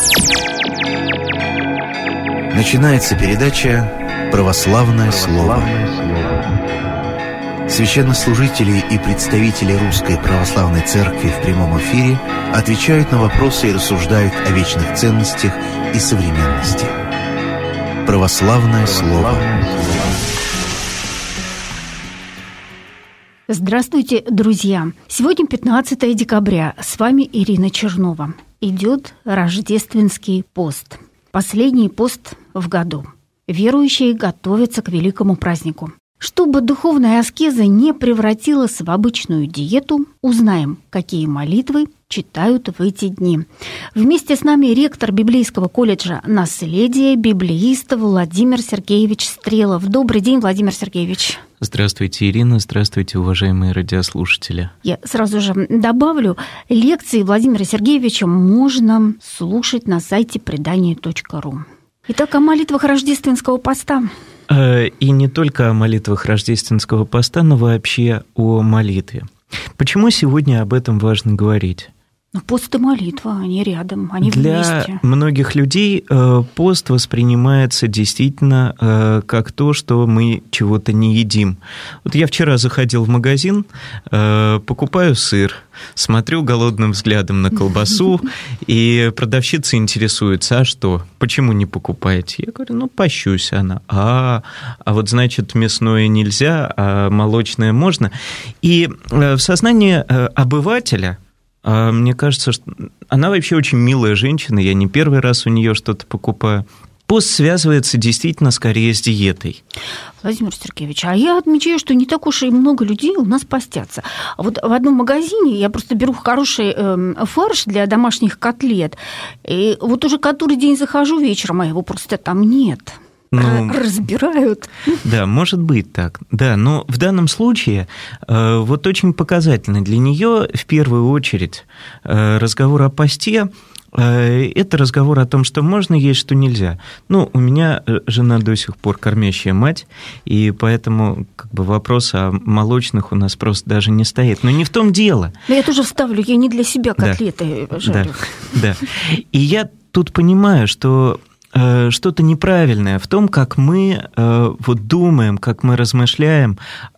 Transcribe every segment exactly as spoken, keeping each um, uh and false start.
Начинается передача «Православное слово». Священнослужители и представители Русской Православной Церкви в прямом эфире отвечают на вопросы и рассуждают о вечных ценностях и современности. «Православное слово». Здравствуйте, друзья! Сегодня пятнадцатое декабря. С вами Ирина Чернова. Идет рождественский пост. Последний пост в году. Верующие готовятся к великому празднику. Чтобы духовная аскеза не превратилась в обычную диету, узнаем, какие молитвы читают в эти дни. Вместе с нами ректор Библейского колледжа «Наследие», библеист Владимир Сергеевич Стрелов. Добрый день, Владимир Сергеевич. Здравствуйте, Ирина. Здравствуйте, уважаемые радиослушатели. Я сразу же добавлю, лекции Владимира Сергеевича можно слушать на сайте предание точка ру. Итак, о молитвах рождественского поста. И не только о молитвах рождественского поста, но вообще о молитве. Почему сегодня об этом важно говорить? Ну, пост и молитва, они рядом, они Для вместе. Для многих людей пост воспринимается действительно как то, что мы чего-то не едим. Вот я вчера заходил в магазин, покупаю сыр, смотрю голодным взглядом на колбасу, и продавщица интересуется, а что, почему не покупаете? Я говорю, ну, пощусь. Она, а, а вот значит, мясное нельзя, а молочное можно. И в сознании обывателя, мне кажется, что она вообще очень милая женщина, я не первый раз у нее что-то покупаю. Пост связывается действительно скорее с диетой. Владимир Сергеевич, а я отмечаю, что не так уж и много людей у нас постятся. Вот в одном магазине я просто беру хороший э, фарш для домашних котлет, и вот уже который день захожу вечером, а его просто там нет. Ну, разбирают. Да, может быть так. Да, но в данном случае э, вот очень показательно для нее в первую очередь э, разговор о посте. Э, это разговор о том, что можно есть, что нельзя. Ну, у меня жена до сих пор кормящая мать, и поэтому как бы вопрос о молочных у нас просто даже не стоит. Но не в том дело. Но я тоже вставлю, я не для себя котлеты да, жарю. Да, да. И я тут понимаю, что что-то неправильное в том, как мы вот думаем, как мы размышляем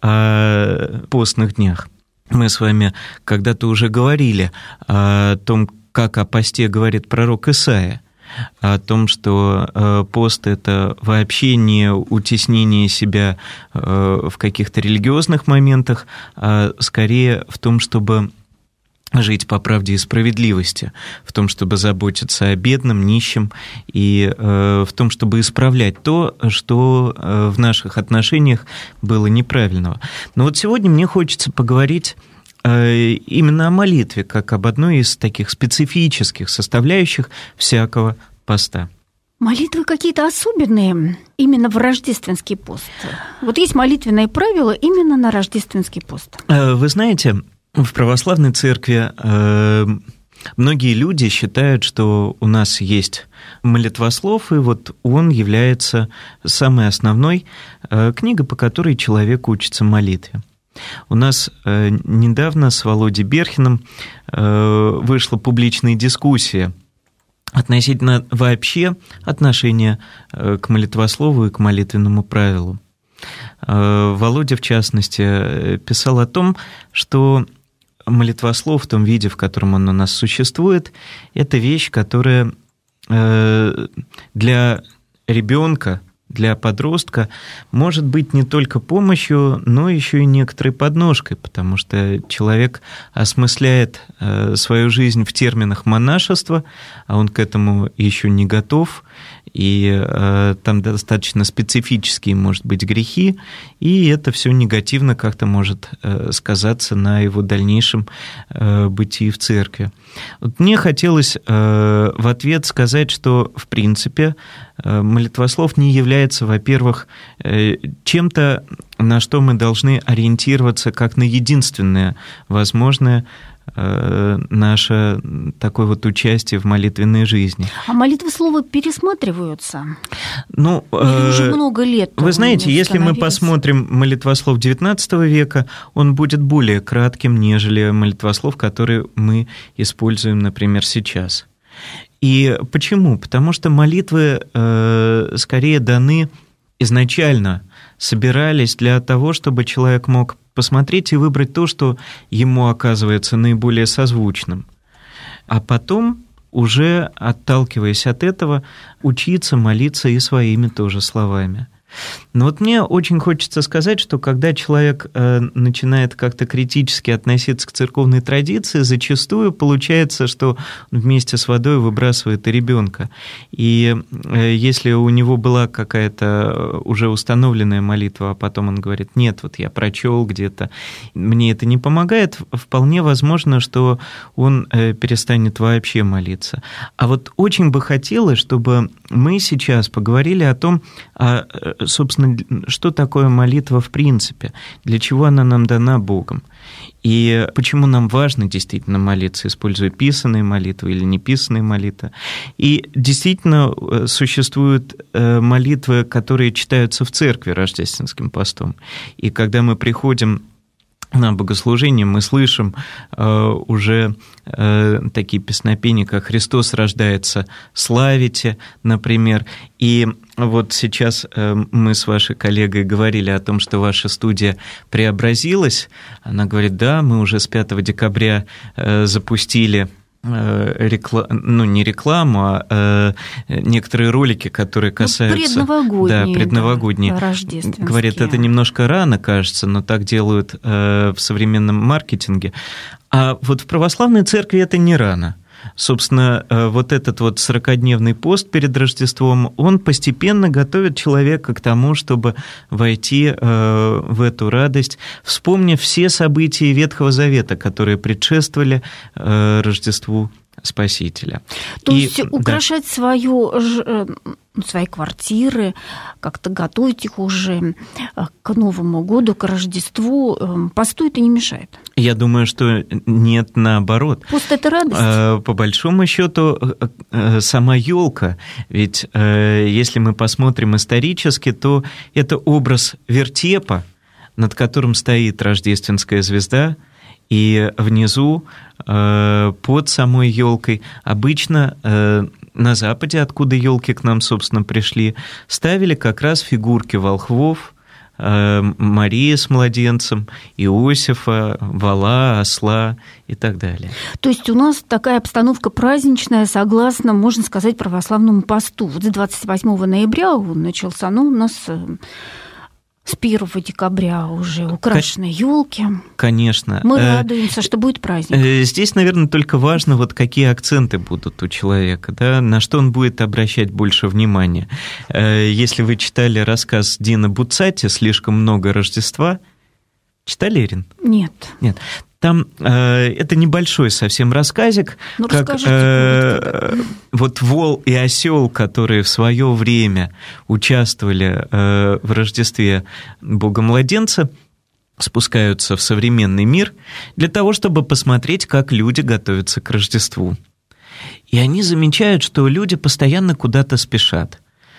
о постных днях. Мы с вами когда-то уже говорили о том, как о посте говорит пророк Исаия, о том, что пост – это вообще не утеснение себя в каких-то религиозных моментах, а скорее в том, чтобы жить по правде и справедливости, в том, чтобы заботиться о бедном, нищем, и э, в том, чтобы исправлять то, что э, в наших отношениях было неправильного. Но вот сегодня мне хочется поговорить э, именно о молитве, как об одной из таких специфических составляющих всякого поста. Молитвы какие-то особенные именно в рождественский пост? Вот есть молитвенные правила именно на рождественский пост. Э, вы знаете, в православной церкви э, многие люди считают, что у нас есть молитвослов, и вот он является самой основной э, книгой, по которой человек учится молитве. У нас э, недавно с Володей Берхиным э, вышла публичная дискуссия относительно вообще отношения э, к молитвослову и к молитвенному правилу. Э, Володя, в частности, писал о том, что молитвослов в том виде, в котором он у нас существует, это вещь, которая для ребенка, для подростка может быть не только помощью, но еще и некоторой подножкой, потому что человек осмысляет свою жизнь в терминах монашества, а он к этому еще не готов, и э, там достаточно специфические, может быть, грехи, и это все негативно как-то может э, сказаться на его дальнейшем э, бытии в церкви. Вот мне хотелось э, в ответ сказать, что, в принципе, э, молитвослов не является, во-первых, э, чем-то, на что мы должны ориентироваться как на единственное возможное наше такое вот участие в молитвенной жизни. А молитвы слова пересматриваются? Ну, Или уже много лет? Вы знаете, если мы посмотрим молитвослов девятнадцатого века, он будет более кратким, нежели молитвослов, которые мы используем, например, сейчас. И почему? Потому что молитвы э, скорее даны изначально, собирались для того, чтобы человек мог посмотреть и выбрать то, что ему оказывается наиболее созвучным. А потом, уже отталкиваясь от этого, учиться молиться и своими тоже словами. Но вот мне очень хочется сказать, что когда человек э, начинает как-то критически относиться к церковной традиции, зачастую получается, что он вместе с водой выбрасывает и ребенка. И э, если у него была какая-то уже установленная молитва, а потом он говорит: нет, вот я прочел где-то, мне это не помогает, вполне возможно, что он э, перестанет вообще молиться. А вот очень бы хотелось, чтобы мы сейчас поговорили о том, о, собственно, что такое молитва в принципе, для чего она нам дана Богом, и почему нам важно действительно молиться, используя писанные молитвы или неписанные молитвы. И действительно существуют молитвы, которые читаются в церкви рождественским постом. И когда мы приходим на богослужение, мы слышим э, уже э, такие песнопения, как «Христос рождается, славите», например. И вот сейчас э, мы с вашей коллегой говорили о том, что ваша студия преобразилась. Она говорит: да, мы уже с пятого декабря э, запустили Рекла... ну, не рекламу, а э, некоторые ролики, которые касаются... Ну, предновогодние. Да, предновогодние. Да, рождественские. Говорят, это немножко рано, кажется, но так делают э, в современном маркетинге. А вот в православной церкви это не рано. Собственно, вот этот вот сорокадневный пост перед Рождеством, он постепенно готовит человека к тому, чтобы войти в эту радость, вспомнив все события Ветхого Завета, которые предшествовали Рождеству Спасителя. То И, есть украшать да. свою, свои квартиры, как-то готовить их уже к Новому году, к Рождеству, посту это не мешает? Я думаю, что нет, наоборот. Пост – это радость? По большому счету, сама елка, ведь если мы посмотрим исторически, то это образ вертепа, над которым стоит рождественская звезда, и внизу, под самой елкой, обычно на Западе, откуда елки к нам, собственно, пришли, ставили как раз фигурки волхвов, Марии с младенцем, Иосифа, вола, осла и так далее. То есть у нас такая обстановка праздничная, согласно, можно сказать, православному посту. Вот с двадцать восьмого ноября он начался, но у нас с первого декабря уже украшены елки. Конечно. Мы радуемся, что будет праздник. Здесь, наверное, только важно, вот какие акценты будут у человека, да, на что он будет обращать больше внимания. Если вы читали рассказ Дина Буцатти «Слишком много Рождества», читали, Ирин? Нет. Нет. Там э, это небольшой совсем рассказик, ну, как э, вот вол и осел, которые в свое время участвовали э, в Рождестве Бога-младенца, спускаются в современный мир для того, чтобы посмотреть, как люди готовятся к Рождеству. И они замечают, что люди постоянно куда-то спешат.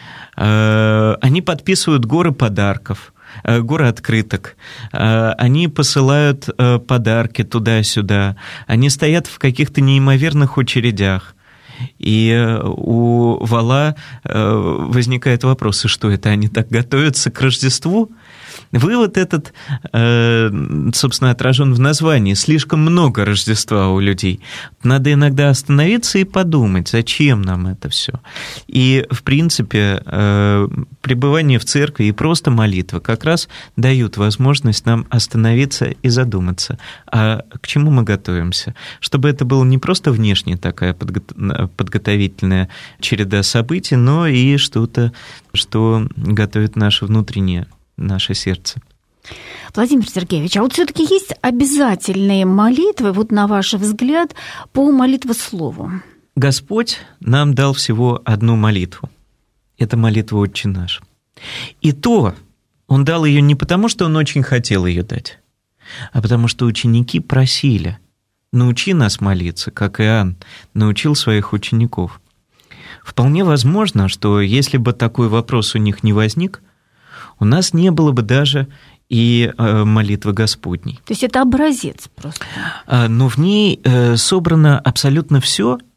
Э, они подписывают горы подарков, горы открыток, они посылают подарки туда-сюда, они стоят в каких-то неимоверных очередях. И у вола возникает вопрос: и что это, они так готовятся к Рождеству? Вывод этот, собственно, отражен в названии. Слишком много Рождества у людей. Надо иногда остановиться и подумать, зачем нам это все. И, в принципе, пребывание в церкви и просто молитва как раз дают возможность нам остановиться и задуматься, а к чему мы готовимся. Чтобы это было не просто внешне такая подготовительная череда событий, но и что-то, что готовит наше внутреннее, наше сердце. Владимир Сергеевич, а вот все-таки есть обязательные молитвы, вот на ваш взгляд, по молитвослову? Господь нам дал всего одну молитву. Это молитва «Отче наш». И то Он дал ее не потому, что Он очень хотел ее дать, а потому что ученики просили: научи нас молиться, как Иоанн научил своих учеников. Вполне возможно, что если бы такой вопрос у них не возник, у нас не было бы даже и молитвы Господней. То есть это образец просто. Но в ней собрано абсолютно все,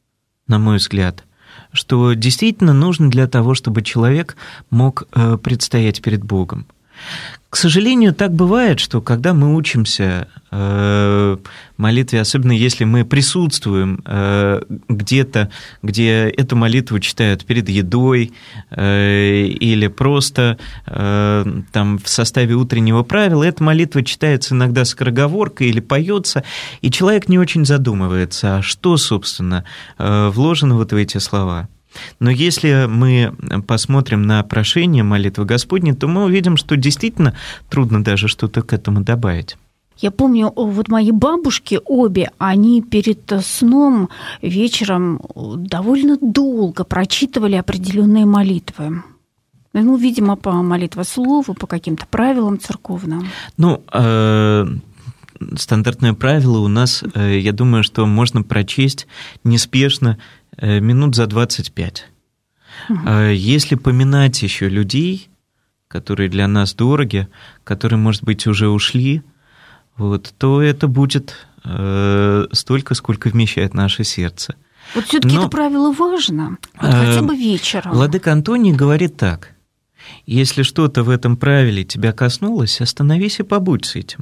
на мой взгляд, что действительно нужно для того, чтобы человек мог предстоять перед Богом. К сожалению, так бывает, что когда мы учимся э, молитве, особенно если мы присутствуем э, где-то, где эту молитву читают перед едой э, или просто э, там, в составе утреннего правила, эта молитва читается иногда скороговоркой или поется, и человек не очень задумывается, а что, собственно, э, вложено вот в эти слова. Но если мы посмотрим на прошение молитвы Господней, то мы увидим, что действительно трудно даже что-то к этому добавить. Я помню, вот мои бабушки обе, они перед сном вечером довольно долго прочитывали определенные молитвы. Ну, видимо, по молитвослову, по каким-то правилам церковным. Ну, э- стандартное правило у нас, я думаю, что можно прочесть неспешно минут за двадцать пять. Угу. Если поминать еще людей, которые для нас дороги, которые, может быть, уже ушли, вот, то это будет э, столько, сколько вмещает наше сердце. Вот все-таки это правило важно, вот хотя бы вечером. Владыка Антоний говорит так: если что-то в этом правиле тебя коснулось, остановись и побудь с этим.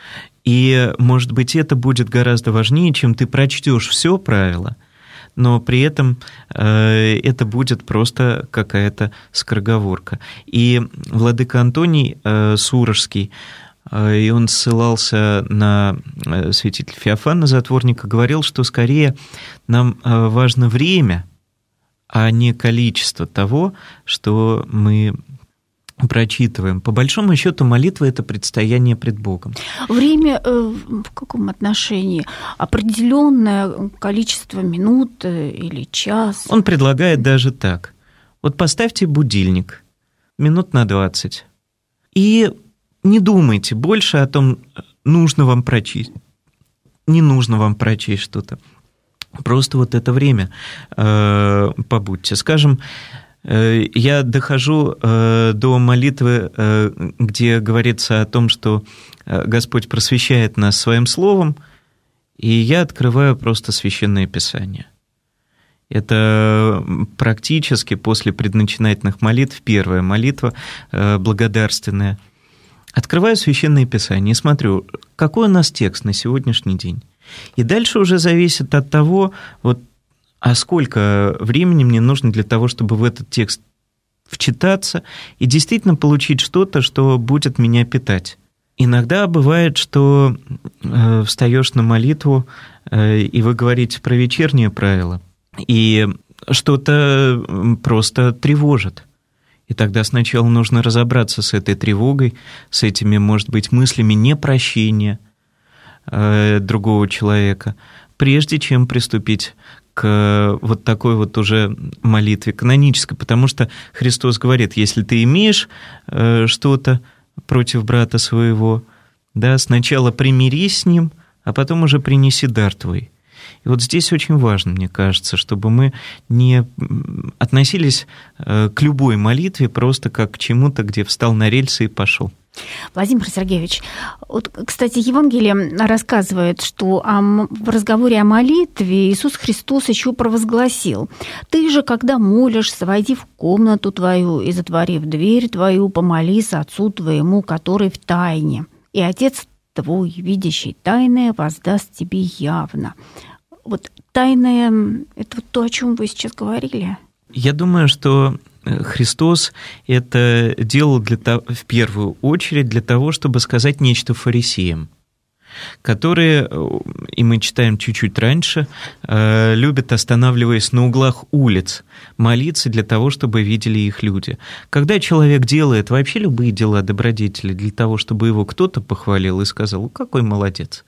И, может быть, это будет гораздо важнее, чем ты прочтешь все правило, но при этом э, это будет просто какая-то скороговорка. И владыка Антоний э, Сурожский, э, и он ссылался на э, святителя Феофана Затворника, говорил, что скорее нам э, важно время, а не количество того, что мы прочитываем. По большому счету, молитва – это предстояние пред Богом. Время э, в каком отношении? Определенное количество минут или час? Он предлагает даже так. Вот поставьте будильник минут на двадцать и не думайте больше о том, нужно вам прочесть, не нужно вам прочесть что-то. Просто вот это время э, побудьте. Скажем, я дохожу до молитвы, где говорится о том, что Господь просвещает нас Своим Словом, и я открываю просто Священное Писание. Это практически после предначинательных молитв первая молитва благодарственная. Открываю Священное Писание и смотрю, какой у нас текст на сегодняшний день. И дальше уже зависит от того, вот, а сколько времени мне нужно для того, чтобы в этот текст вчитаться и действительно получить что-то, что будет меня питать. Иногда бывает, что э, встаешь на молитву, э, и вы говорите про вечернее правило, и что-то просто тревожит. И тогда сначала нужно разобраться с этой тревогой, с этими, может быть, мыслями непрощения э, другого человека, прежде чем приступить к вот такой вот уже молитве канонической, потому что Христос говорит, если ты имеешь э, что-то против брата своего, да, сначала примирись с ним, а потом уже принеси дар твой. И вот здесь очень важно, мне кажется, чтобы мы не относились э, к любой молитве просто как к чему-то, где встал на рельсы и пошел. Владимир Сергеевич, вот, кстати, Евангелие рассказывает, что о, в разговоре о молитве Иисус Христос еще провозгласил: «Ты же, когда молишься, войди в комнату твою и, затворив дверь твою, помолись Отцу твоему, который в тайне, и Отец твой, видящий тайное, воздаст тебе явно». Вот тайное – это вот то, о чем вы сейчас говорили. Я думаю, что Христос это делал для того, в первую очередь для того, чтобы сказать нечто фарисеям, которые, и мы читаем чуть-чуть раньше, любят, останавливаясь на углах улиц, молиться для того, чтобы видели их люди. Когда человек делает вообще любые дела добродетели для того, чтобы его кто-то похвалил и сказал: «Какой молодец»,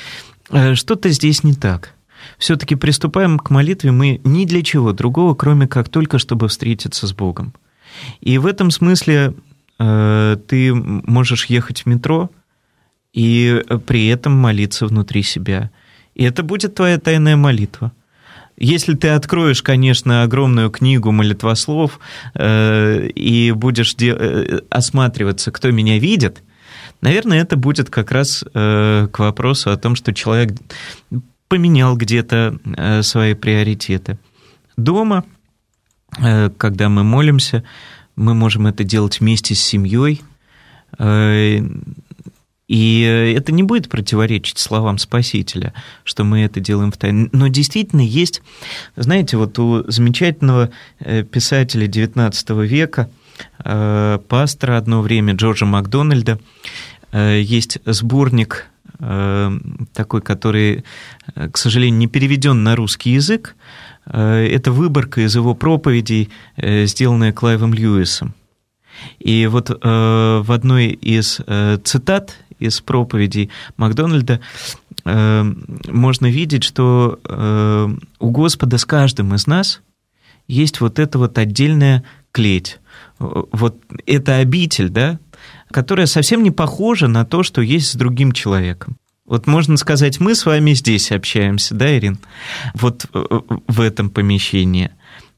что-то здесь не так. Все-таки приступаем к молитве мы ни для чего другого, кроме как только чтобы встретиться с Богом. И в этом смысле э, ты можешь ехать в метро и при этом молиться внутри себя. И это будет твоя тайная молитва. Если ты откроешь, конечно, огромную книгу молитвослов э, и будешь де- э, осматриваться, кто меня видит, наверное, это будет как раз э, к вопросу о том, что человек поменял где-то свои приоритеты. дома, когда мы молимся, мы можем это делать вместе с семьей, и это не будет противоречить словам Спасителя, что мы это делаем втайне. Но действительно есть, знаете, вот у замечательного писателя девятнадцатого века, пастора одно время Джорджа Макдональда, есть сборник такой, который, к сожалению, не переведен на русский язык. Это выборка из его проповедей, сделанная Клайвом Льюисом. И вот в одной из цитат из проповедей Макдональда можно видеть, что у Господа с каждым из нас есть вот эта вот отдельная клеть. Вот эта обитель, да, которая совсем не похожа на то, что есть с другим человеком. Вот можно сказать, мы с вами здесь общаемся, да, Ирин? Вот в этом помещении.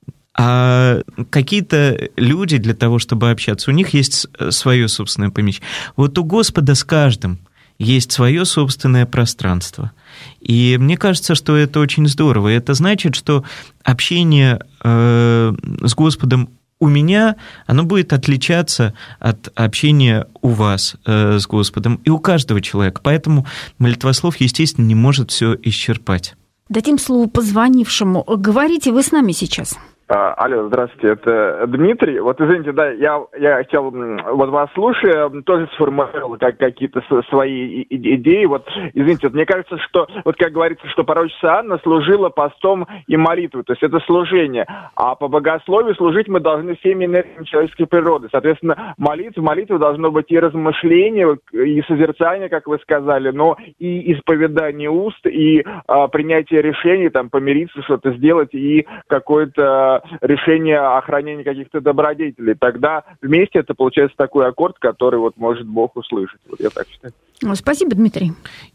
А какие-то люди для того, чтобы общаться, у них есть свое собственное помещение. Вот у Господа с каждым есть свое собственное пространство. И мне кажется, что это очень здорово. И это значит, что общение э, с Господом у меня, оно будет отличаться от общения у вас э, с Господом и у каждого человека. Поэтому молитвослов, естественно, не может все исчерпать. Дадим слово позвонившему. Говорите, вы с нами сейчас. А, алло, здравствуйте, это Дмитрий. Вот извините, да, я, я хотел, вот вас слушая, тоже сформулировал как, какие-то свои идеи. Вот, извините, вот мне кажется, что, вот как говорится, что пророчица Анна служила постом и молитвой, то есть это служение. А по богословию служить мы должны всеми энергиями человеческой природы. Соответственно, молитва, молитва должно быть и размышление, и созерцание, как вы сказали, но и исповедание уст, и а, принятие решений, там, помириться, что-то сделать, и какое-то решение охранения каких-то добродетелей. Тогда вместе это получается такой аккорд, который вот может Бог услышать. Вот я так считаю. Спасибо, Дмитрий.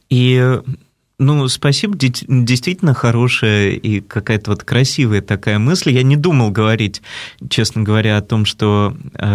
И, ну, спасибо, действительно хорошая и какая-то вот красивая такая мысль. Я не думал говорить, честно говоря, о том, что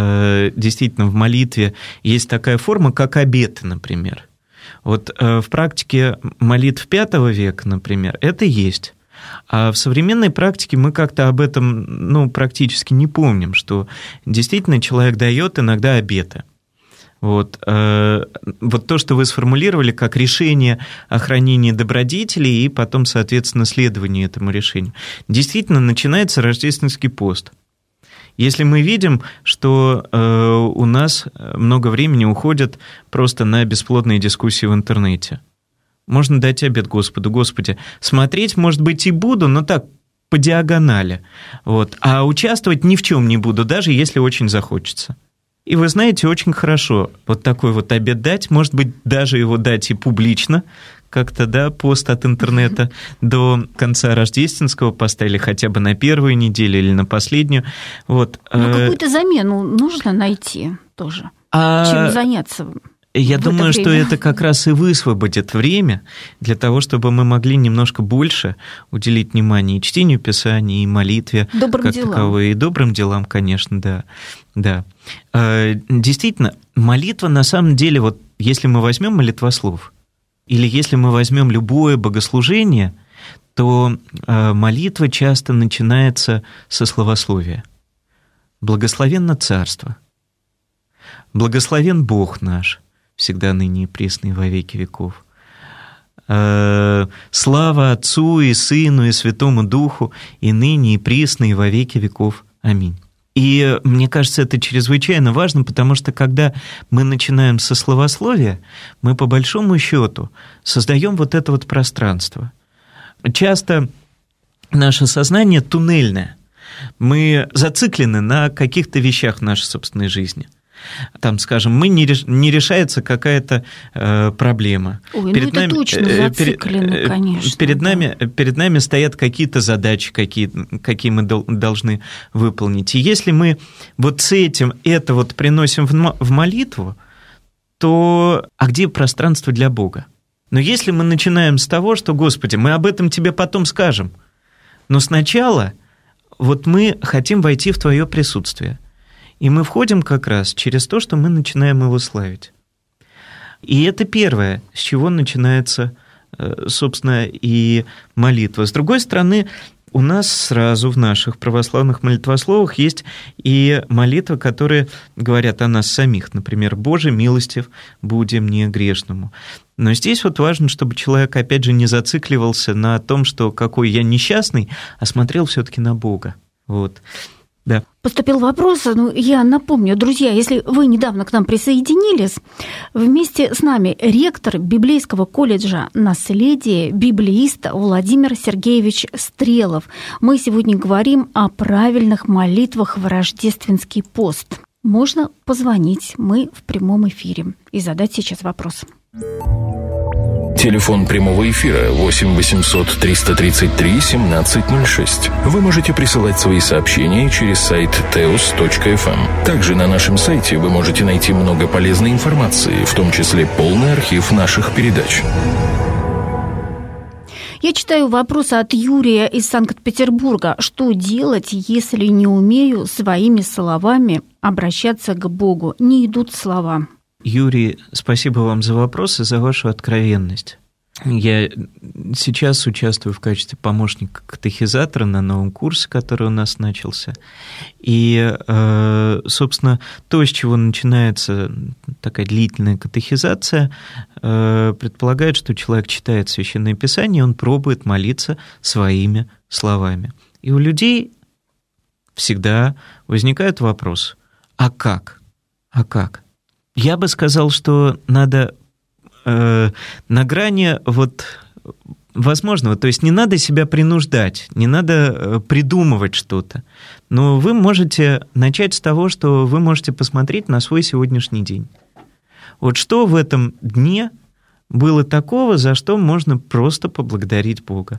э, действительно в молитве есть такая форма, как обеты, например. Вот э, в практике молитв пятого века, например, это есть. А в современной практике мы как-то об этом, ну, практически не помним, что действительно человек дает иногда обеты. Вот, э, вот то, что вы сформулировали как решение о хранении добродетелей и потом, соответственно, следование этому решению. Действительно, начинается рождественский пост. Если мы видим, что э, у нас много времени уходит просто на бесплодные дискуссии в интернете, можно дать обет Господу. Господи, смотреть, может быть, и буду, но так, по диагонали. Вот. А участвовать ни в чем не буду, даже если очень захочется. И вы знаете, очень хорошо вот такой вот обет дать, может быть, даже его дать и публично, как-то, да, пост от интернета до конца рождественского поста, или хотя бы на первую неделю, или на последнюю. Вот. Ну, какую-то замену нужно найти тоже. А... Чем заняться? Я в думаю, это что время. это как раз и высвободит время для того, чтобы мы могли немножко больше уделить внимание и чтению Писания, и молитве, добрым как делам. таковой, и добрым делам, конечно, да. да. Действительно, молитва на самом деле, вот если мы возьмем молитвослов, или если мы возьмем любое богослужение, то молитва часто начинается со словословия. «Благословенно Царство», «Благословен Бог наш», всегда ныне и присно и во веки веков. Слава Отцу и Сыну и Святому Духу, и ныне и присно и во веки веков. Аминь. И мне кажется, это чрезвычайно важно, потому что когда мы начинаем со словословия, мы по большому счету создаем вот это вот пространство. Часто наше сознание туннельное. Мы зациклены на каких-то вещах в нашей собственной жизни. Там, скажем, мы не, реш... не решается какая-то э, проблема. Ой, перед ну нами, это точно зациклены, э, конечно. Перед, да. нами, перед нами стоят какие-то задачи, какие, какие мы дол- должны выполнить. И если мы вот с этим это вот приносим в, в молитву, то а где пространство для Бога? Но если мы начинаем с того, что, Господи, мы об этом Тебе потом скажем, но сначала вот мы хотим войти в Твое присутствие. И мы входим как раз через то, что мы начинаем Его славить. И это первое, с чего начинается, собственно, и молитва. С другой стороны, У нас сразу в наших православных молитвословах есть и молитвы, которые говорят о нас самих. Например, «Боже милостив, буди мне грешному». Но здесь вот важно, чтобы человек, опять же, не зацикливался на том, что какой я несчастный, а смотрел все-таки на Бога. Вот. Да. Поступил вопрос, ну, я напомню, друзья, если вы недавно к нам присоединились, вместе с нами ректор Библейского колледжа «Наследие», библеист Владимир Сергеевич Стрелов. Мы сегодня говорим о правильных молитвах в рождественский пост. Можно позвонить, мы в прямом эфире, и задать сейчас вопрос. Телефон прямого эфира восемь восемьсот триста тридцать три семнадцать ноль шесть. Вы можете присылать свои сообщения через сайт теос точка эф эм. Также на нашем сайте вы можете найти много полезной информации, в том числе полный архив наших передач. Я читаю вопрос от Юрия из Санкт-Петербурга. Что делать, если не умею своими словами обращаться к Богу? Не идут слова. Юрий, спасибо вам за вопрос и за вашу откровенность. Я сейчас участвую в качестве помощника катехизатора на новом курсе, который у нас начался. И, собственно, то, с чего начинается такая длительная катехизация, предполагает, что человек читает Священное Писание, и он пробует молиться своими словами. И у людей всегда возникает вопрос: а как? А как? Я бы сказал, что надо э, на грани вот возможного, то есть не надо себя принуждать, не надо придумывать что-то, но вы можете начать с того, что вы можете посмотреть на свой сегодняшний день. Вот что в этом дне было такого, за что можно просто поблагодарить Бога?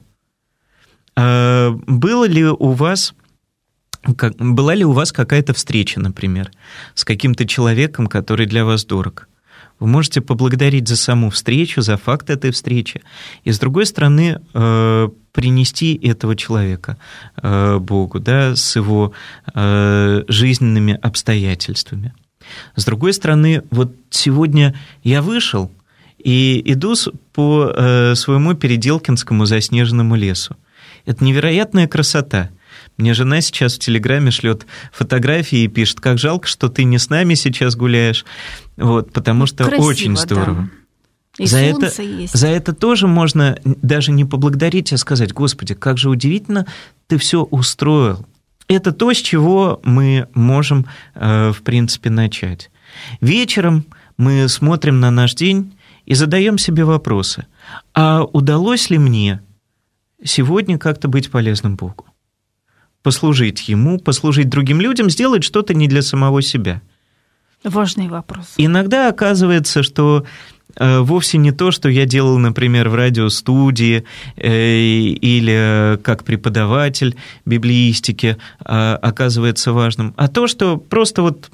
Э, было ли у вас... Как, была ли у вас какая-то встреча, например, с каким-то человеком, который для вас дорог? Вы можете поблагодарить за саму встречу, за факт этой встречи, и, с другой стороны, э, принести этого человека э, Богу, да, с его э, жизненными обстоятельствами. С другой стороны, вот сегодня я вышел и иду по э, своему Переделкинскому заснеженному лесу. Это невероятная красота. Мне жена сейчас в Телеграме шлет фотографии и пишет: как жалко, что ты не с нами сейчас гуляешь, вот, потому что красиво, очень здорово. Да. И за это, есть. За это тоже можно даже не поблагодарить, а сказать: Господи, как же удивительно ты все устроил. Это то, с чего мы можем, в принципе, начать. Вечером мы смотрим на наш день и задаем себе вопросы: а удалось ли мне сегодня как-то быть полезным Богу? Послужить Ему, послужить другим людям, сделать что-то не для самого себя. Важный вопрос. Иногда оказывается, что э, вовсе не то, что я делал, например, в радиостудии э, или как преподаватель библеистики, э, оказывается важным, а то, что просто вот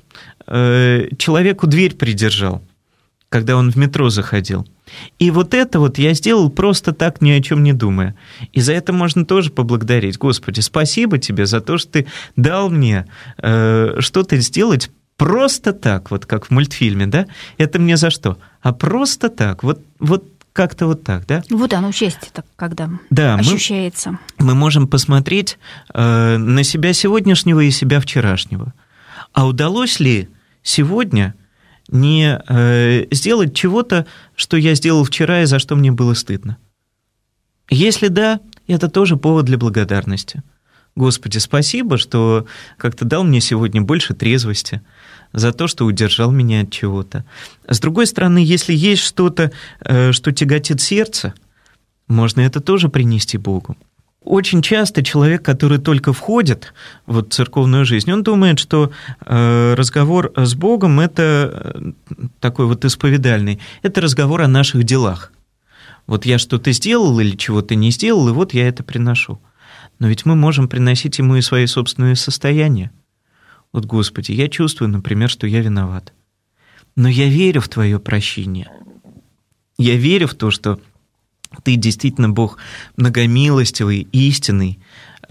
э, человеку дверь придержал, когда он в метро заходил. И вот это вот я сделал просто так, ни о чем не думая. И за это можно тоже поблагодарить. Господи, спасибо тебе за то, что ты дал мне э, что-то сделать просто так, вот как в мультфильме, да? Это мне за что? А просто так, вот, вот как-то вот так, да? Вот оно, счастье так, когда да, ощущается. Мы, мы можем посмотреть э, на себя сегодняшнего и себя вчерашнего. А удалось ли сегодня не э, сделать чего-то, что я сделал вчера и за что мне было стыдно? Если да, это тоже повод для благодарности. Господи, спасибо, что как-то дал мне сегодня больше трезвости, за то, что удержал меня от чего-то. С другой стороны, если есть что-то, э, что тяготит сердце, можно это тоже принести Богу. Очень часто человек, который только входит в церковную жизнь, он думает, что разговор с Богом – это такой вот исповедальный, это разговор о наших делах. Вот я что-то сделал или чего-то не сделал, и вот я это приношу. Но ведь мы можем приносить Ему и свои собственные состояния. Вот, Господи, я чувствую, например, что я виноват. Но я верю в Твое прощение. Я верю в то, что Ты действительно Бог многомилостивый, истинный,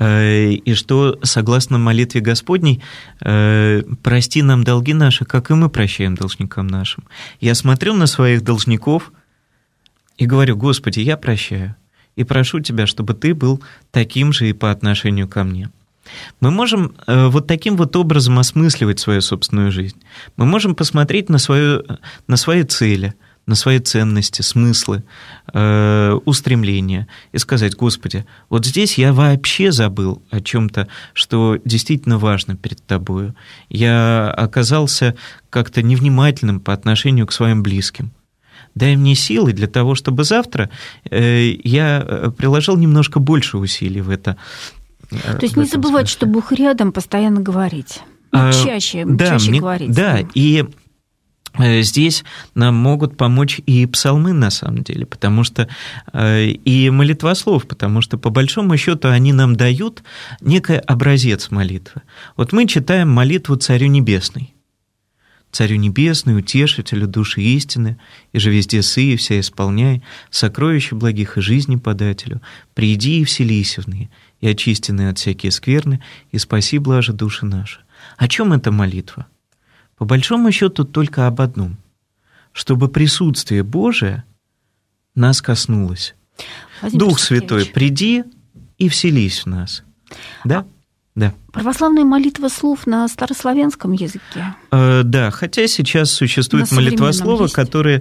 и что, согласно молитве Господней, прости нам долги наши, как и мы прощаем должникам нашим. Я смотрю на своих должников и говорю: Господи, я прощаю. и прошу Тебя, чтобы Ты был таким же и по отношению ко мне. Мы можем вот таким вот образом осмысливать свою собственную жизнь. Мы можем посмотреть на, свою, на свои цели, на свои ценности, смыслы, э, устремления и сказать: Господи, вот здесь я вообще забыл о чем-то, что действительно важно перед Тобою. Я оказался как-то невнимательным по отношению к своим близким. Дай мне силы для того, чтобы завтра э, я приложил немножко больше усилий в это. То есть не забывать, смысле. Что Бог рядом, постоянно говорить. Ну, чаще, да, чаще мне, говорить. Да, и здесь нам могут помочь и псалмы, на самом деле, потому что и молитвослов, потому что, по большому счету, они нам дают некий образец молитвы. Вот мы читаем молитву Царю Небесной. Царю Небесный, утешителю души истины, и же везде сы, и вся исполняй, сокровища благих и жизни подателю, приди и вселись в ны, и очистенные от всякие скверны, и спаси блаже души наши. О чем эта молитва? По большому счету только об одном: чтобы присутствие Божие нас коснулось. Владимир Дух Святой, приди и вселись в нас. Да? Да. Православная молитва слов на старославянском языке? Э, да, хотя сейчас существуют молитвословы, которые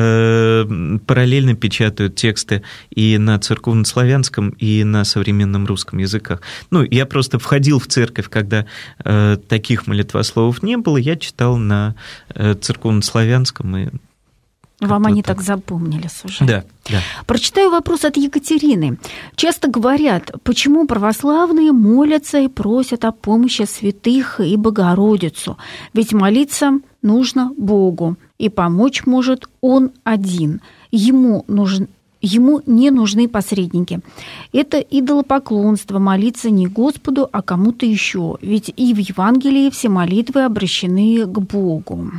э, параллельно печатают тексты и на церковнославянском, и на современном русском языках. Ну, я просто входил в церковь, когда э, таких молитвословов не было, я читал на э, церковнославянском и... Вам они так запомнились уже. Да, да. Прочитаю вопрос от Екатерины. Часто говорят, почему православные молятся и просят о помощи святых и Богородицу? Ведь молиться нужно Богу, и помочь может Он один. Ему нужен Ему не нужны посредники. Это идолопоклонство, молиться не Господу, а кому-то еще. Ведь и в Евангелии все молитвы обращены к Богу.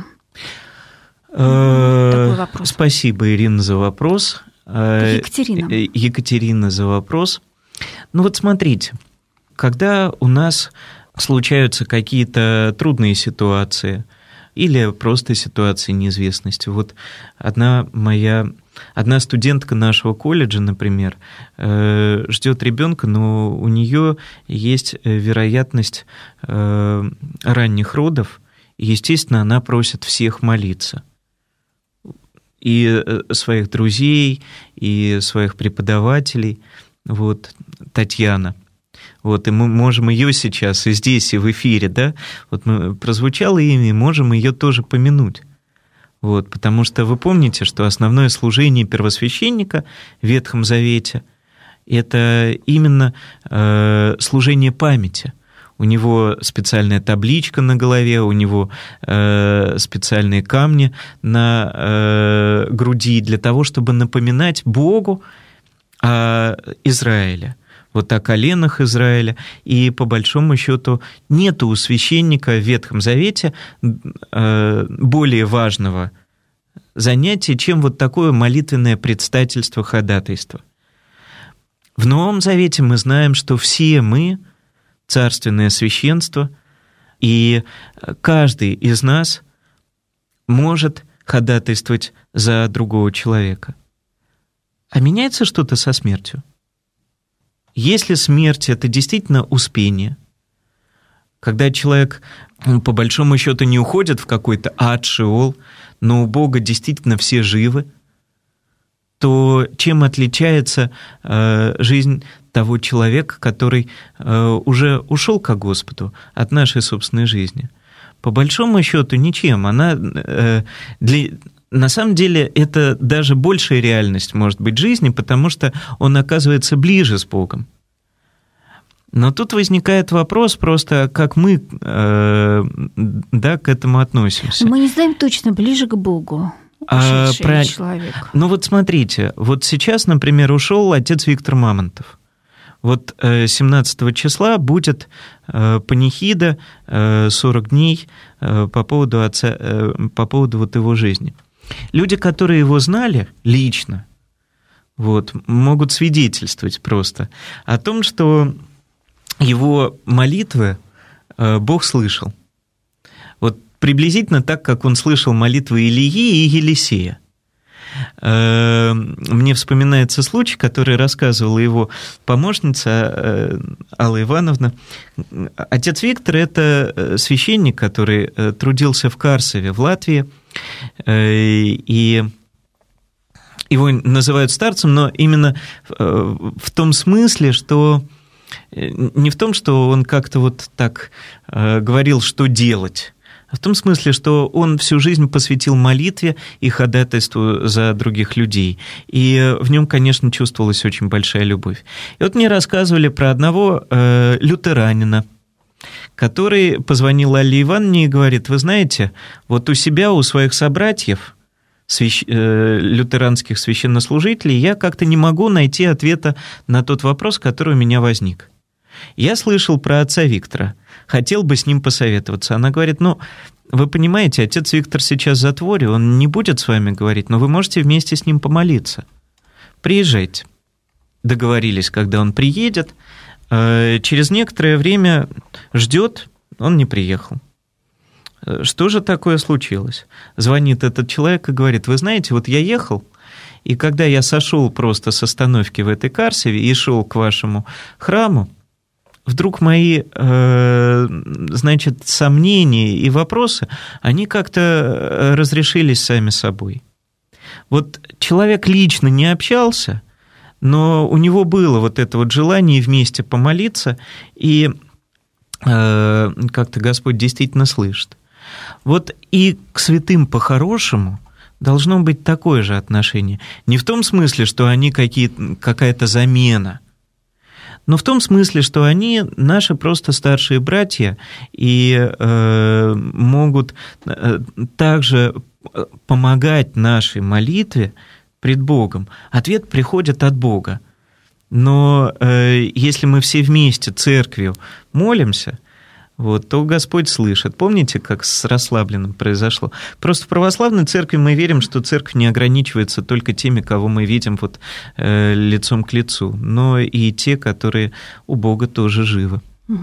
Такой вопрос. Спасибо, Ирина, за вопрос. Екатерина. Екатерина за вопрос. Ну вот смотрите, когда у нас случаются какие-то трудные ситуации или просто ситуации неизвестности. Вот одна моя, одна студентка нашего колледжа, например, ждет ребенка, но у нее есть вероятность ранних родов, и, естественно, она просит всех молиться. И своих друзей, и своих преподавателей, вот, Татьяна. Вот, и мы можем ее сейчас и здесь, и в эфире, да, вот мы, прозвучало имя, и можем ее тоже помянуть. Вот, потому что вы помните, что основное служение первосвященника в Ветхом Завете – это именно э, служение памяти. У него специальная табличка на голове, у него э, специальные камни на э, груди для того, чтобы напоминать Богу о Израиле, вот о коленах Израиля. И по большому счету нету у священника в Ветхом Завете э, более важного занятия, чем вот такое молитвенное предстательство, ходатайство. В Новом Завете мы знаем, что все мы царственное священство, и каждый из нас может ходатайствовать за другого человека. А меняется что-то со смертью? Если смерть — это действительно успение, когда человек, по большому счету, не уходит в какой-то ад, шеол, но у Бога действительно все живы, то чем отличается э, жизнь того человека, который э, уже ушел ко Господу от нашей собственной жизни? По большому счету ничем. Она, э, для, на самом деле это даже большая реальность может быть жизни, потому что он оказывается ближе с Богом. Но тут возникает вопрос просто, как мы э, да, к этому относимся. Мы не знаем точно, ближе к Богу. А, про... человек. Ну вот смотрите, вот сейчас, например, ушел отец Виктор Мамонтов. Вот семнадцатого числа будет панихида сорок дней по поводу отца, по поводу вот его жизни. Люди, которые его знали лично, вот, могут свидетельствовать просто о том, что его молитвы Бог слышал. Вот приблизительно так, как он слышал молитвы Илии и Елисея. мне вспоминается случай, который рассказывала его помощница Алла Ивановна. Отец Виктор – это священник, который трудился в Карсове, в Латвии, и его называют старцем, но именно в том смысле, что не в том, что он как-то вот так говорил, что делать, а в том смысле, что он всю жизнь посвятил молитве и ходатайству за других людей. И в нем, конечно, чувствовалась очень большая любовь. И вот мне рассказывали про одного э, лютеранина, который позвонил Алле Ивановне и говорит: вы знаете, вот у себя, у своих собратьев, свящ... э, лютеранских священнослужителей, я как-то не могу найти ответа на тот вопрос, который у меня возник. Я слышал про отца Виктора, хотел бы с ним посоветоваться. Она говорит: ну, вы понимаете, отец Виктор сейчас в затворе, он не будет с вами говорить, но вы можете вместе с ним помолиться. Приезжайте. Договорились, когда он приедет. Через некоторое время ждет, он не приехал. Что же такое случилось? Звонит этот человек и говорит: вы знаете, вот я ехал, и когда я сошел просто с остановки в этой Карсове и шел к вашему храму, вдруг мои, э, значит, сомнения и вопросы, они как-то разрешились сами собой. Вот человек лично не общался, но у него было вот это вот желание вместе помолиться, и э, как-то Господь действительно слышит. Вот и к святым по-хорошему должно быть такое же отношение. Не в том смысле, что они какие-то, какая-то замена, но в том смысле, что они наши просто старшие братья и э, могут э, также помогать нашей молитве пред Богом. Ответ приходит от Бога. Но э, если мы все вместе церковью молимся, вот, то Господь слышит. Помните, как с расслабленным произошло? Просто в православной церкви мы верим, что церковь не ограничивается только теми, кого мы видим вот, э, лицом к лицу, но и те, которые у Бога тоже живы.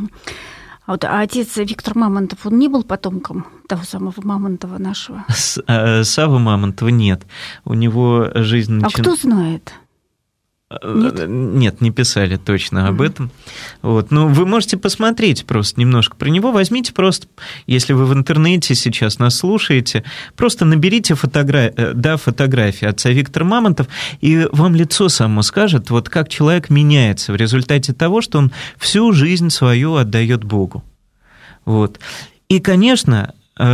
А вот а отец Виктор Мамонтов, он не был потомком того самого Мамонтова нашего? С, э, Саввы Мамонтова нет. У него жизнь начинается... А кто знает? Нет? Нет, не писали точно об этом. Вот. Ну, вы можете посмотреть просто немножко про него. Возьмите просто, если вы в интернете сейчас нас слушаете, просто наберите фотограф... да, фотографии отца Виктора Мамонтов, и вам лицо само скажет, вот как человек меняется в результате того, что он всю жизнь свою отдает Богу. Вот. И, конечно,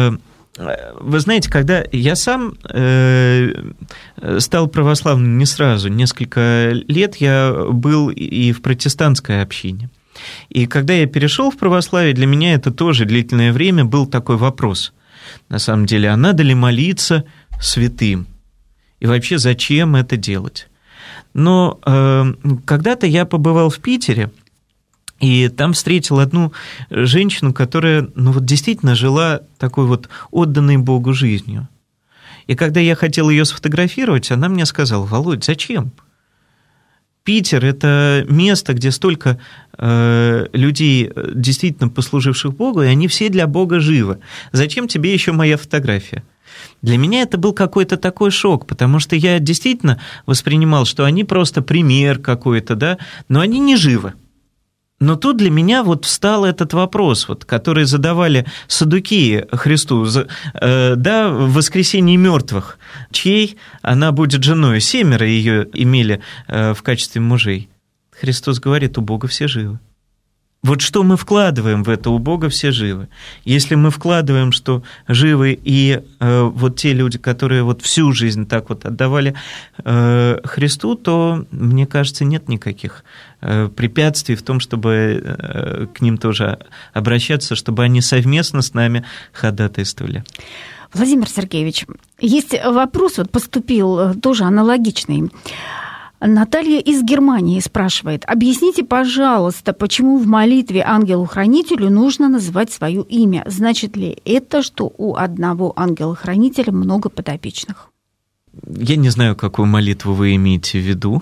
вы знаете, когда я сам э, стал православным не сразу, несколько лет я был и в протестантской общине. И когда я перешел в православие, для меня это тоже длительное время был такой вопрос. На самом деле, а надо ли молиться святым? И вообще, зачем это делать? Но э, когда-то я побывал в Питере, и там встретил одну женщину, которая, ну вот действительно жила такой вот отданной Богу жизнью. И когда я хотел ее сфотографировать, она мне сказала: Володь, зачем? Питер – это место, где столько э, людей, действительно послуживших Богу, и они все для Бога живы. Зачем тебе еще моя фотография? Для меня это был какой-то такой шок, потому что я действительно воспринимал, что они просто пример какой-то, да, но они не живы. Но тут для меня вот встал этот вопрос, вот, который задавали саддукеи Христу, э, да, в воскресении мертвых, чьей она будет женой. Семеро ее имели э, в качестве мужей. Христос говорит: у Бога все живы. Вот что мы вкладываем в это: у Бога все живы. Если мы вкладываем, что живы и э, вот те люди, которые вот всю жизнь так вот отдавали э, Христу, то, мне кажется, нет никаких э, препятствий в том, чтобы э, к ним тоже обращаться, чтобы они совместно с нами ходатайствовали. Владимир Сергеевич, есть вопрос, вот поступил тоже аналогичный. Наталья из Германии спрашивает: объясните, пожалуйста, почему в молитве ангелу-хранителю нужно называть свое имя? Значит ли это, что у одного ангела-хранителя много подопечных? Я не знаю, какую молитву вы имеете в виду.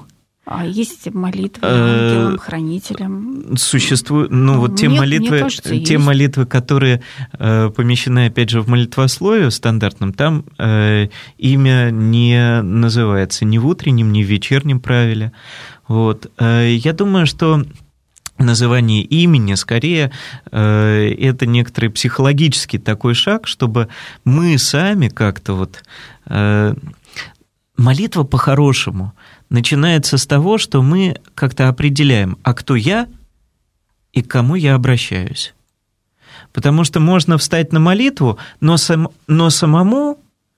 А есть молитвы ангелам-хранителям? Существуют, ну, вот те мне, молитвы, мне кажется, те есть. молитвы, которые э, помещены, опять же, в молитвословии стандартном, там э, имя не называется ни в утреннем, ни в вечернем правиле. Вот. Э, я думаю, что называние имени, скорее, э, это некоторый психологический такой шаг, чтобы мы сами как-то вот... Э, молитва по-хорошему начинается с того, что мы как-то определяем, а кто я и к кому я обращаюсь. Потому что можно встать на молитву, но, сам, но самому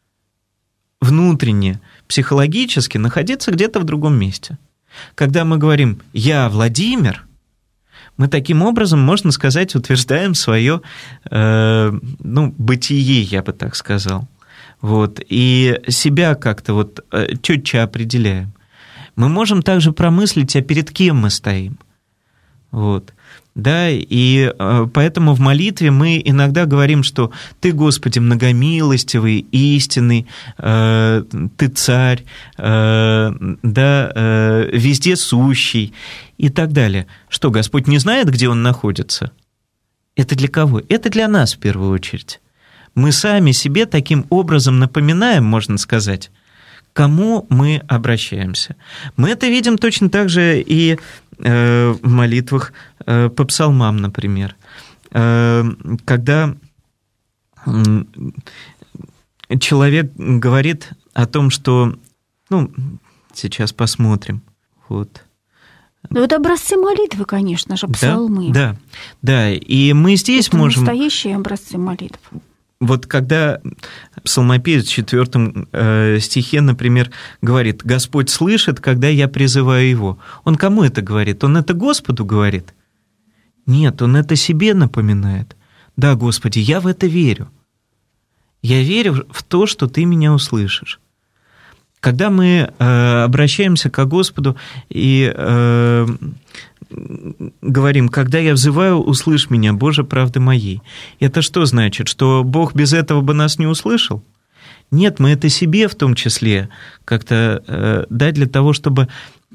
внутренне, психологически находиться где-то в другом месте. Когда мы говорим «я Владимир», мы таким образом, можно сказать, утверждаем свое э, ну, бытие, я бы так сказал. Вот, и себя как-то вот четче определяем. Мы можем также промыслить, а перед кем мы стоим. Вот. Да, и поэтому в молитве мы иногда говорим, что «Ты, Господи, многомилостивый, истинный, э, Ты царь, э, да, э, везде сущий» и так далее. Что, Господь не знает, где Он находится? Это для кого? Это для нас в первую очередь. Мы сами себе таким образом напоминаем, можно сказать, к кому мы обращаемся. Мы это видим точно так же и э, в молитвах э, по псалмам, например. Э, когда э, человек говорит о том, что... Ну, сейчас посмотрим. Вот. Ну, это образцы молитвы, конечно же, псалмы. Да, да, да. И мы здесь это можем... настоящие образцы молитв. Вот когда псалмопевец в четвертом э, стихе, например, говорит «Господь слышит, когда я призываю Его». Он кому это говорит? Он это Господу говорит? Нет, он это себе напоминает. Да, Господи, я в это верю. Я верю в то, что Ты меня услышишь. Когда мы э, обращаемся к Господу и э, говорим, когда я взываю, услышь меня, Боже, правды моей. Это что значит? Что Бог без этого бы нас не услышал? Нет, мы это себе в том числе как-то, э, да, для того, чтобы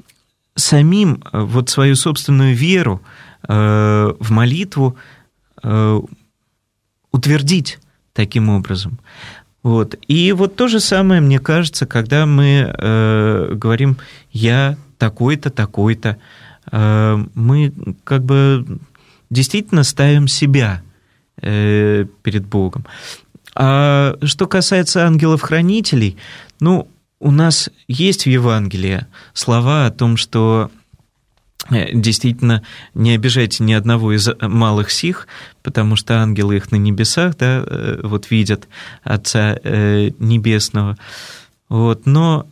самим вот свою собственную веру э, в молитву э, утвердить таким образом. Вот. И вот то же самое, мне кажется, когда мы э, говорим «я такой-то, такой-то», э, мы как бы действительно ставим себя э, перед Богом. А что касается ангелов-хранителей, ну, у нас есть в Евангелии слова о том, что действительно не обижайте ни одного из малых сих, потому что ангелы их на небесах, да, вот видят Отца Небесного. Вот, но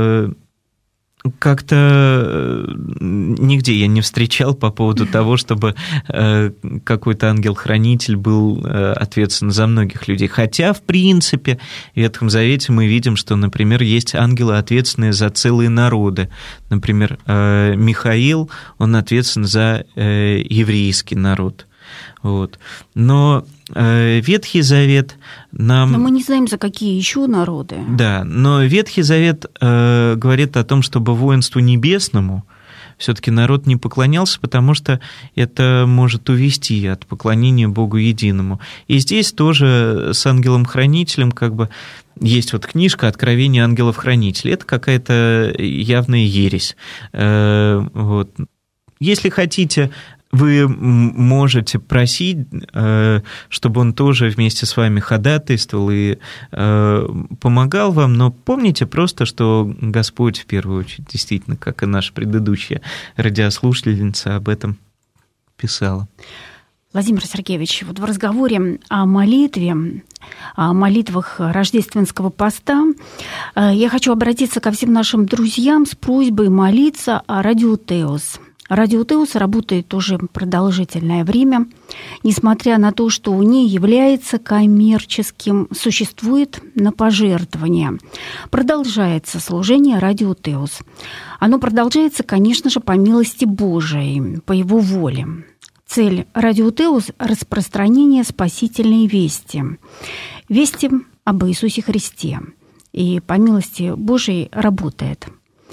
как-то нигде я не встречал по поводу того, чтобы какой-то ангел-хранитель был ответственен за многих людей. Хотя, в принципе, в Ветхом Завете мы видим, что, например, есть ангелы, ответственные за целые народы. Например, Михаил, он ответственен за еврейский народ. Вот. Но э, Ветхий Завет нам... Но мы не знаем, за какие еще народы. Да, но Ветхий Завет э, говорит о том, чтобы воинству небесному все-таки народ не поклонялся, потому что это может увести от поклонения Богу единому. И здесь тоже с ангелом-хранителем как бы есть вот книжка «Откровение ангелов-хранителей». Это какая-то явная ересь. Э, вот. Если хотите... Вы можете просить, чтобы он тоже вместе с вами ходатайствовал и помогал вам, но помните просто, что Господь в первую очередь, действительно, как и наша предыдущая радиослушательница, об этом писала. Владимир Сергеевич, вот в разговоре о молитве, о молитвах рождественского поста, я хочу обратиться ко всем нашим друзьям с просьбой молиться о Радио Теос. Радио Теос работает уже продолжительное время, несмотря на то, что не является коммерческим, существует на пожертвования. Продолжается служение Радио Теос. Оно продолжается, конечно же, по милости Божией, по Его воле. Цель Радио Теос – распространение спасительной вести, вести об Иисусе Христе. И по милости Божией работает.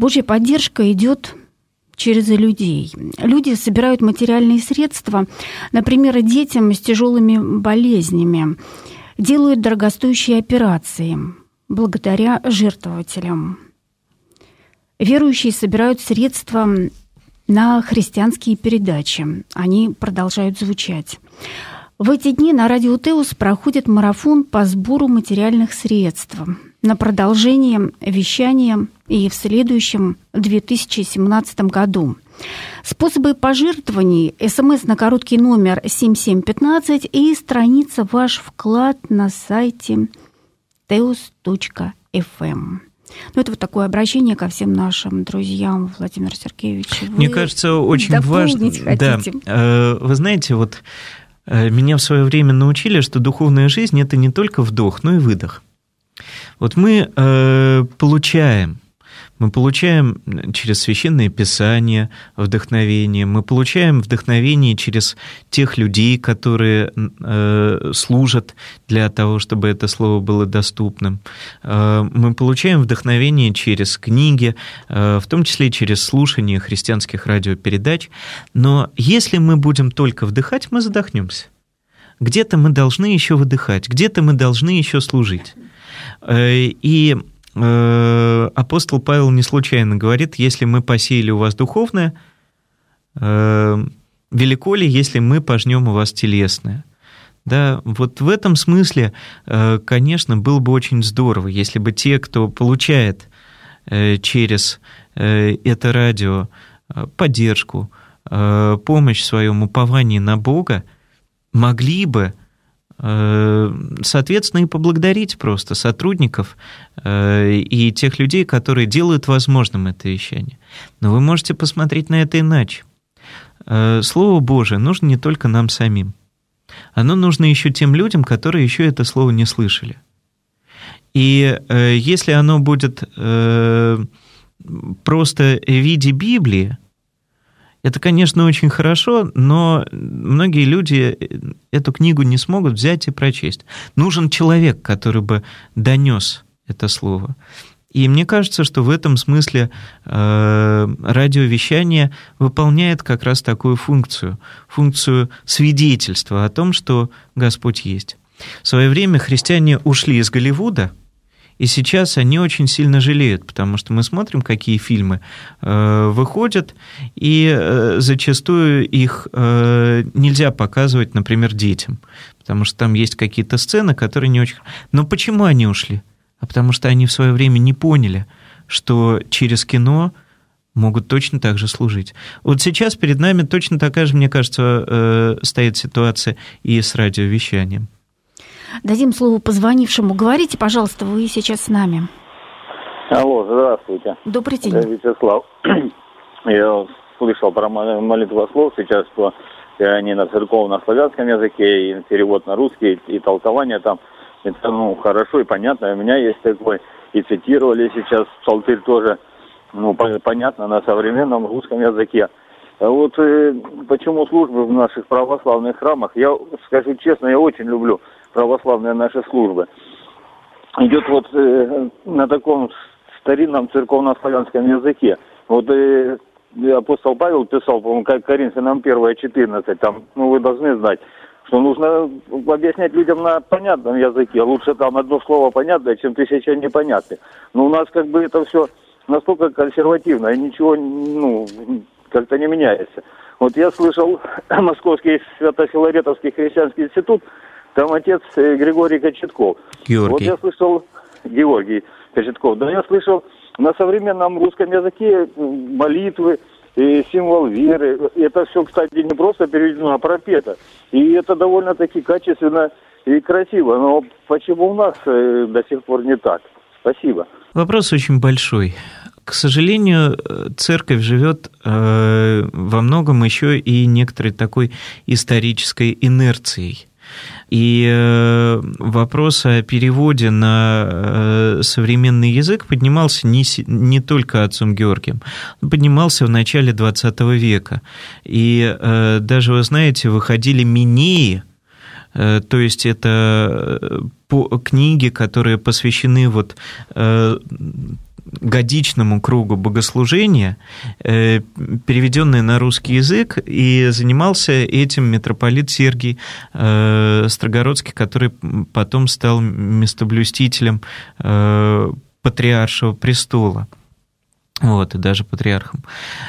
Божья поддержка идет через людей. Люди собирают материальные средства, например, детям с тяжелыми болезнями, делают дорогостоящие операции благодаря жертвователям. Верующие собирают средства на христианские передачи. Они продолжают звучать. В эти дни на радио Теос проходит марафон по сбору материальных средств на продолжение вещания и в следующем две тысячи семнадцатом году. Способы пожертвований: СМС на короткий номер семь семь пятнадцать и страница «Ваш вклад» на сайте теос точка эф эм. Ну, это вот такое обращение ко всем нашим друзьям, Владимир Сергеевич. Мне кажется, очень важно. Да, вы знаете, вот меня в свое время научили, что духовная жизнь – это не только вдох, но и выдох. Вот мы э, получаем, мы получаем через Священное Писание вдохновение, мы получаем вдохновение через тех людей, которые э, служат для того, чтобы это слово было доступным. Э, мы получаем вдохновение через книги, э, в том числе через слушание христианских радиопередач. Но если мы будем только вдыхать, мы задохнемся. Где-то мы должны еще выдыхать, где-то мы должны еще служить. И апостол Павел не случайно говорит: если мы посеяли у вас духовное, велико ли, если мы пожнем у вас телесное? Да, вот в этом смысле, конечно, было бы очень здорово, если бы те, кто получает через это радио поддержку, помощь в своем уповании на Бога, могли бы, соответственно, и поблагодарить просто сотрудников и тех людей, которые делают возможным это вещание. Но вы можете посмотреть на это иначе. Слово Божие нужно не только нам самим. Оно нужно еще тем людям, которые еще это слово не слышали. И если оно будет просто в виде Библии, это, конечно, очень хорошо, но многие люди эту книгу не смогут взять и прочесть. Нужен человек, который бы донес это слово. И мне кажется, что в этом смысле э, радиовещание выполняет как раз такую функцию, функцию свидетельства о том, что Господь есть. В свое время христиане ушли из Голливуда, и сейчас они очень сильно жалеют, потому что мы смотрим, какие фильмы э, выходят, и э, зачастую их э, нельзя показывать, например, детям, потому что там есть какие-то сцены, которые не очень... Но почему они ушли? А потому что они в свое время не поняли, что через кино могут точно так же служить. Вот сейчас перед нами точно такая же, мне кажется, э, стоит ситуация и с радиовещанием. Дадим слово позвонившему. Говорите, пожалуйста, вы сейчас с нами. Алло, здравствуйте. Добрый день. Это Вячеслав. Я слышал про молитвослов сейчас, что они на церковно-славянском языке, и перевод на русский, и толкование там. Это, ну, хорошо и понятно. У меня есть такой. И цитировали сейчас псалтырь тоже, ну, понятно, на современном русском языке. А вот э, почему службы в наших православных храмах, я скажу честно, я очень люблю православные наши службы. Идет вот э, на таком старинном церковно-славянском языке. Вот э, апостол Павел писал, по-моему, как Коринфянам первое четырнадцать, там, ну, вы должны знать, что нужно объяснять людям на понятном языке. Лучше там одно слово понятное, чем тысяча непонятных. Но у нас как бы это все настолько консервативно, и ничего, ну, как-то не меняется. Вот я слышал Московский Свято-Филаретовский христианский институт, там отец Григорий Кочетков. Георгий. Вот я слышал, Георгий Кочетков, да, я слышал на современном русском языке молитвы, и символ веры. Это все, кстати, не просто переведено, а пропето. И это довольно-таки качественно и красиво. Но почему у нас до сих пор не так? Спасибо. Вопрос очень большой. К сожалению, церковь живет э, во многом еще и некоторой такой исторической инерцией. И э, вопрос о переводе на э, современный язык поднимался не, не только отцом Георгием, он поднимался в начале двадцатого века. И э, даже, вы знаете, выходили минеи, э, то есть это по, книги, которые посвящены вот, э, годичному кругу богослужения, переведенное на русский язык, и занимался этим митрополит Сергий Строгородский, который потом стал местоблюстителем патриаршего престола, вот, и даже патриархом.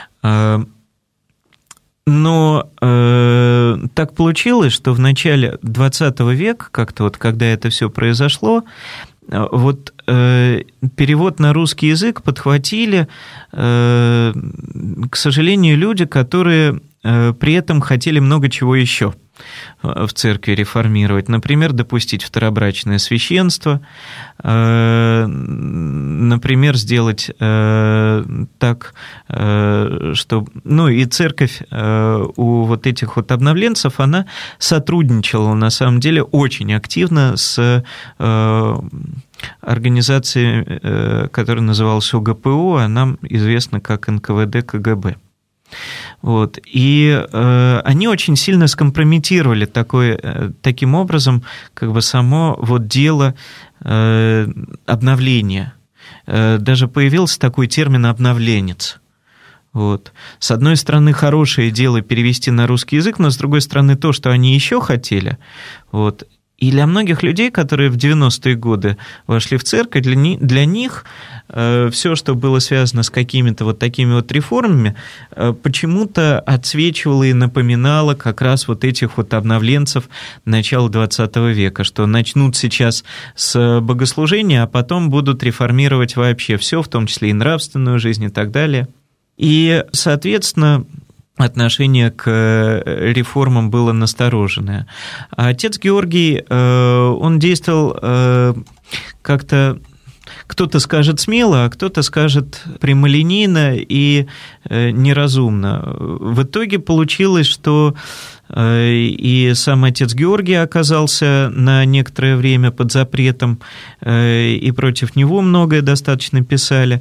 Но э, так получилось, что в начале двадцатого века, как-то вот, когда это все произошло, вот э, перевод на русский язык подхватили, э, к сожалению, люди, которые э, при этом хотели много чего еще в церкви реформировать. Например, допустить второбрачное священство, э, например, сделать э, так, э, что... Ну, и церковь э, у вот этих вот обновленцев, она сотрудничала, на самом деле, очень активно с э, организацией, э, которая называлась ОГПУ, а нам известна как эн ка вэ дэ ка гэ бэ. Вот. И э, они очень сильно скомпрометировали такой, э, таким образом как бы само вот дело э, обновления. Э, даже появился такой термин «обновленец». Вот. С одной стороны, хорошее дело перевести на русский язык, но с другой стороны, то, что они еще хотели, вот. И для многих людей, которые в девяностые годы вошли в церковь, для них, для них э, все, что было связано с какими-то вот такими вот реформами, э, почему-то отсвечивало и напоминало как раз вот этих вот обновленцев начала двадцатого века, что начнут сейчас с богослужения, а потом будут реформировать вообще все, в том числе и нравственную жизнь и так далее. И, соответственно, отношение к реформам было настороженное. А отец Георгий, он действовал как-то, кто-то скажет смело, а кто-то скажет прямолинейно и неразумно. В итоге получилось, что и сам отец Георгий оказался на некоторое время под запретом, и против него многое достаточно писали.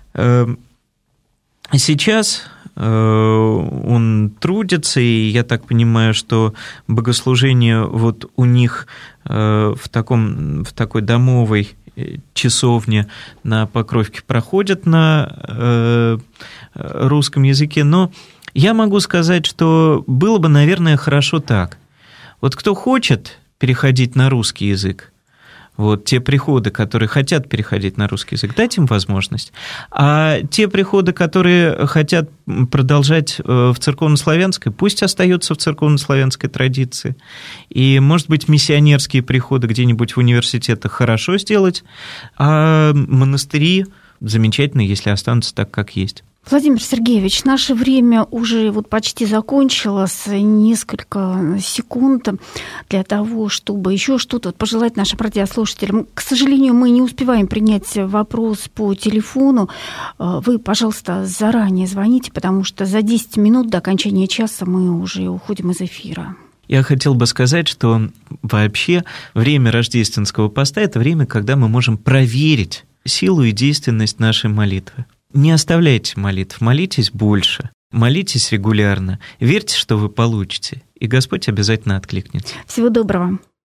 Сейчас он трудится, и я так понимаю, что богослужение вот у них в, таком, в такой домовой часовне на Покровке проходят на русском языке, но я могу сказать, что было бы, наверное, хорошо так. Вот кто хочет переходить на русский язык, вот те приходы, которые хотят переходить на русский язык, дать им возможность. А те приходы, которые хотят продолжать в церковнославянской, пусть остаются в церковнославянской традиции. И, может быть, миссионерские приходы где-нибудь в университетах хорошо сделать, а монастыри замечательно, если останутся так, как есть. Владимир Сергеевич, наше время уже вот почти закончилось, несколько секунд для того, чтобы еще что-то пожелать нашим радиослушателям. К сожалению, мы не успеваем принять вопрос по телефону. Вы, пожалуйста, заранее звоните, потому что за десять минут до окончания часа мы уже уходим из эфира. Я хотел бы сказать, что вообще время рождественского поста – это время, когда мы можем проверить силу и действенность нашей молитвы. Не оставляйте молитв, молитесь больше, молитесь регулярно, верьте, что вы получите, и Господь обязательно откликнется. Всего доброго.